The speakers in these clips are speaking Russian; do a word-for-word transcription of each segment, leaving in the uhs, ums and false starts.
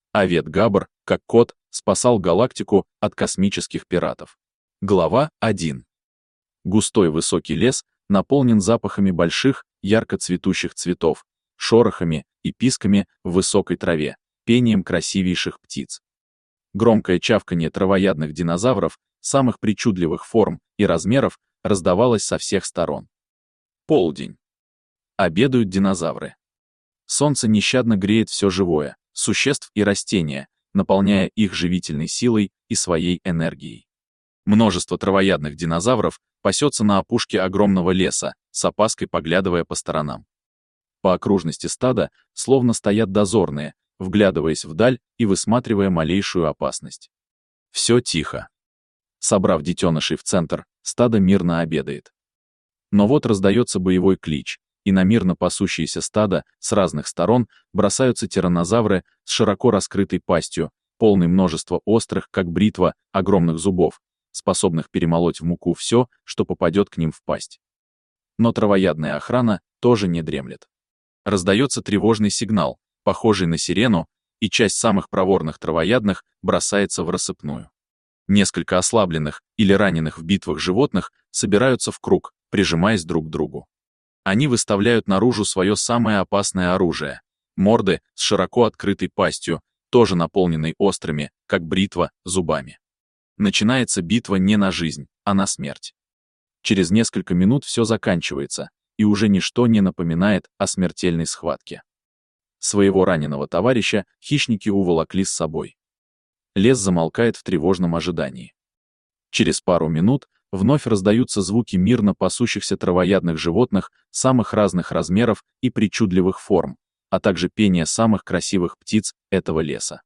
Авет Габр, как кот, спасал галактику от космических пиратов. Глава первая. Густой высокий лес наполнен запахами больших, ярко цветущих цветов, шорохами и писками в высокой траве, пением красивейших птиц. Громкое чавканье травоядных динозавров самых причудливых форм и размеров раздавалось со всех сторон. Полдень. Обедают динозавры. Солнце нещадно греет все живое, существ и растения, наполняя их живительной силой и своей энергией. Множество травоядных динозавров пасется на опушке огромного леса, с опаской поглядывая по сторонам. По окружности стада словно стоят дозорные, вглядываясь вдаль и высматривая малейшую опасность. Все тихо. Собрав детенышей в центр, стадо мирно обедает. Но вот раздается боевой клич, и на мирно пасущееся стадо с разных сторон бросаются тираннозавры с широко раскрытой пастью, полной множества острых, как бритва, огромных зубов, способных перемолоть в муку все, что попадет к ним в пасть. Но травоядная охрана тоже не дремлет. Раздается тревожный сигнал, похожий на сирену, и часть самых проворных травоядных бросается в рассыпную. Несколько ослабленных или раненых в битвах животных собираются в круг, прижимаясь друг к другу. Они выставляют наружу свое самое опасное оружие — морды с широко открытой пастью, тоже наполненной острыми, как бритва, зубами. Начинается битва не на жизнь, а на смерть. Через несколько минут все заканчивается, и уже ничто не напоминает о смертельной схватке. Своего раненого товарища хищники уволокли с собой. Лес замолкает в тревожном ожидании. Через пару минут вновь раздаются звуки мирно пасущихся травоядных животных самых разных размеров и причудливых форм, а также пение самых красивых птиц этого леса.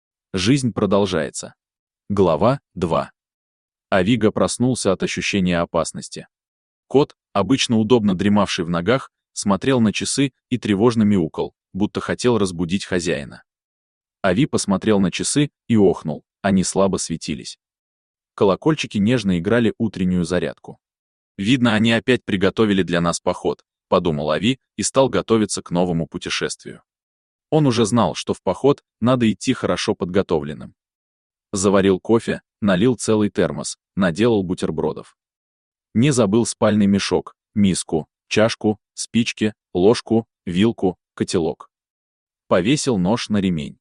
Жизнь продолжается. Глава вторая. Авиго проснулся от ощущения опасности. Кот, обычно удобно дремавший в ногах, смотрел на часы и тревожно мяукал, будто хотел разбудить хозяина. Ави посмотрел на часы и охнул, они слабо светились. Колокольчики нежно играли утреннюю зарядку. «Видно, они опять приготовили для нас поход», — подумал Ави и стал готовиться к новому путешествию. Он уже знал, что в поход надо идти хорошо подготовленным. Заварил кофе, налил целый термос, наделал бутербродов. Не забыл спальный мешок, миску, чашку, спички, ложку, вилку, котелок. Повесил нож на ремень.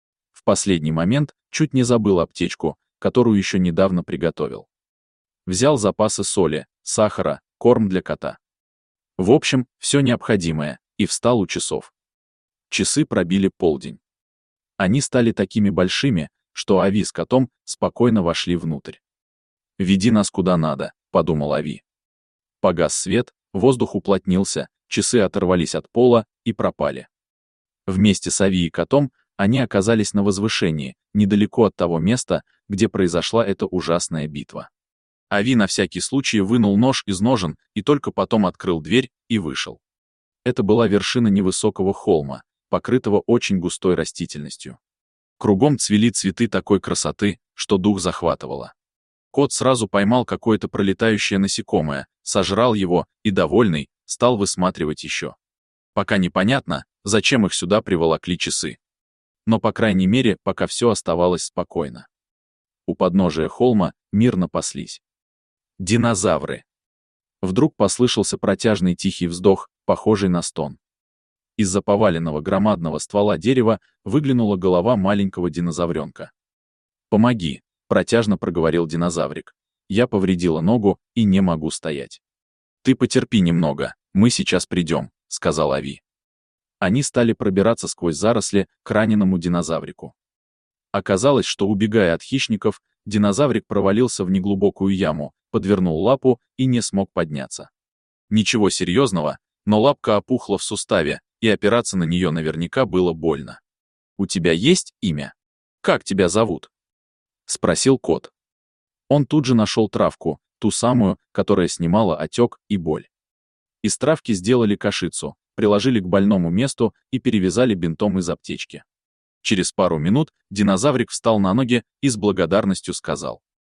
В последний момент чуть не забыл аптечку, которую еще недавно приготовил. Взял запасы соли, сахара, корм для кота. В общем, все необходимое, и встал у часов. Часы пробили полдень. Они стали такими большими, что Ави с котом спокойно вошли внутрь. «Веди нас куда надо», — подумал Ави. Погас свет, воздух уплотнился, часы оторвались от пола и пропали. Вместе с Ави и котом они оказались на возвышении, недалеко от того места, где произошла эта ужасная битва. Ави на всякий случай вынул нож из ножен и только потом открыл дверь и вышел. Это была вершина невысокого холма, покрытого очень густой растительностью. Кругом цвели цветы такой красоты, что дух захватывало. Кот сразу поймал какое-то пролетающее насекомое, сожрал его и, довольный, стал высматривать еще. Пока непонятно, зачем их сюда приволокли часы. Но, по крайней мере, пока все оставалось спокойно. У подножия холма мирно паслись динозавры. Вдруг послышался протяжный тихий вздох, похожий на стон. Из-за поваленного громадного ствола дерева выглянула голова маленького динозавренка. «Помоги», — протяжно проговорил динозаврик. «Я повредила ногу и не могу стоять». «Ты потерпи немного, мы сейчас придем», — сказал Ави. Они стали пробираться сквозь заросли к раненому динозаврику. Оказалось, что, убегая от хищников, динозаврик провалился в неглубокую яму, подвернул лапу и не смог подняться. Ничего серьезного, но лапка опухла в суставе, и опираться на нее наверняка было больно. «У тебя есть имя? Как тебя зовут?» — спросил кот. Он тут же нашел травку, ту самую, которая снимала отек и боль. Из травки сделали кашицу, приложили к больному месту и перевязали бинтом из аптечки. Через пару минут динозаврик встал на ноги и с благодарностью сказал: